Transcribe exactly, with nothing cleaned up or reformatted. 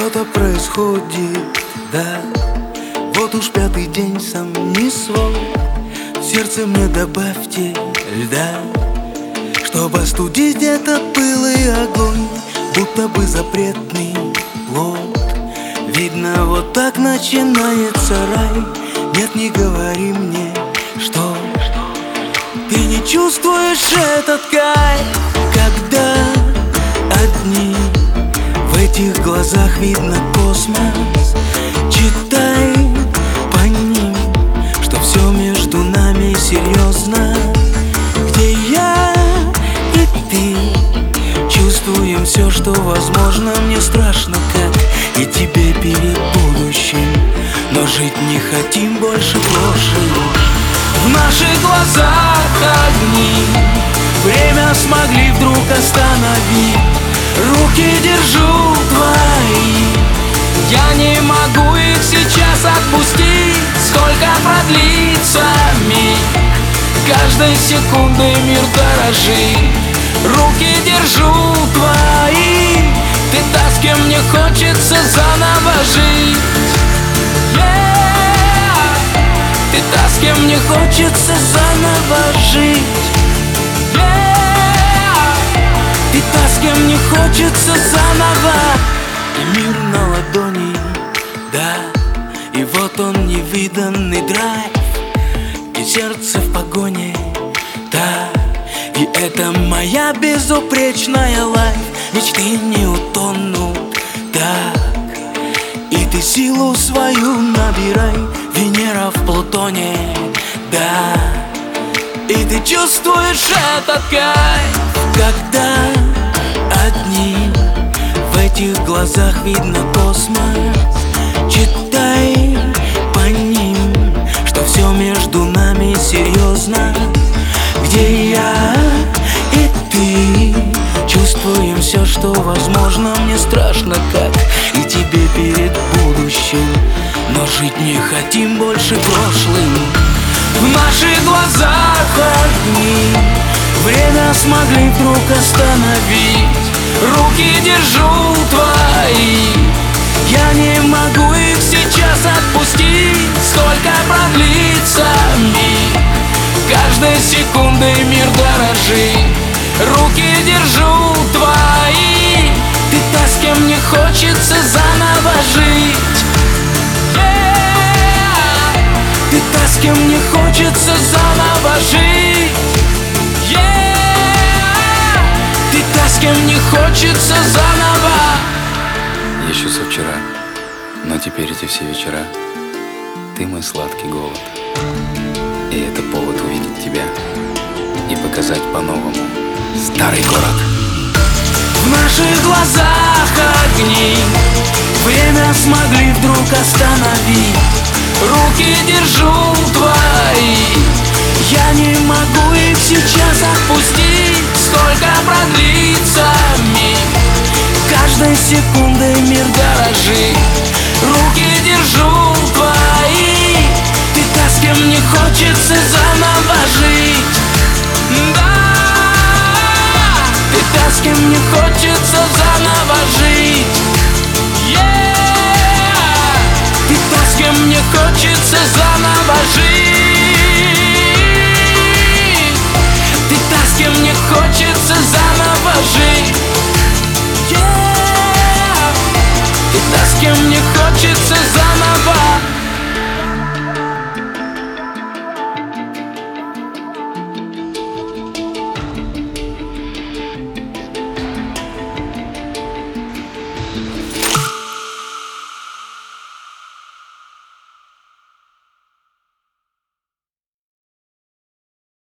Что-то происходит, да. Вот уж пятый день сам не свой. В сердце мне добавьте льда, чтобы остудить этот пылый огонь, будто бы запретный плод. Видно, вот так начинается рай. Нет, не говори мне, что ты не чувствуешь этот кайф, когда одни. В этих глазах видно космос. Читай по ним, что все между нами серьезно. Где я и ты чувствуем все, что возможно. Мне страшно, как и тебе перед будущим, но жить не хотим больше прошлым. В наших глазах огни, время смогли вдруг остановить. Руки держу твои, я не могу их сейчас отпустить. Сколько продлится миг, каждой секундой мир дорожит. Руки держу твои, ты та, с кем мне хочется заново жить. Yeah! Ты та, с кем мне хочется заново жить. Ты та, с кем мне хочется заново. И мир на ладони, да. И вот он, невиданный драйв, и сердце в погоне, да. И это моя безупречная лайф. Мечты не утонут, так. И ты силу свою набирай, Венера в Плутоне, да. И ты чувствуешь этот кайф, когда одни. В этих глазах видно космос. Читай по ним, что все между нами серьезно. Где я и ты чувствуем все, что возможно. Мне страшно, как и тебе перед будущим, но жить не хотим больше прошлым. В наших глазах огни, время смогли вдруг остановить. Руки держу твои, я не могу их сейчас отпустить. Сколько продлится миг, каждой секундой мир дорожит. Руки держу твои, ты та, с кем мне хочется заново жить. Ты та, с кем мне хочется заново жить. Yeah! Ты та, с кем мне хочется заново. Еще со вчера, но теперь эти все вечера ты мой сладкий голод. И это повод увидеть тебя и показать по-новому старый город. В наших глазах огни, время смогли вдруг остановить. Руки держу твои, я не могу их сейчас отпустить. Сколько продлится миг, каждой секундой мир дорожит. Руки держу твои, ты та, с кем мне хочется заново жить. Да, ты та, с кем мне хочется заново жить. Ты та, с кем мне хочется заново жить. Ты та, с кем мне хочется заново жить. Yeah. Ты та, с кем мне хочется заново